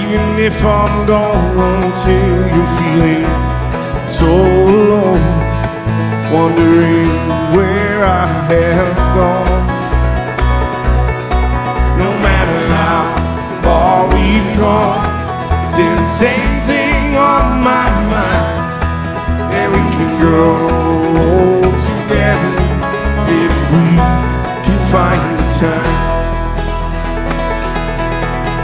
even if I'm gone until you're feeling so alone, wondering where I have gone. No matter how far we've come, still the same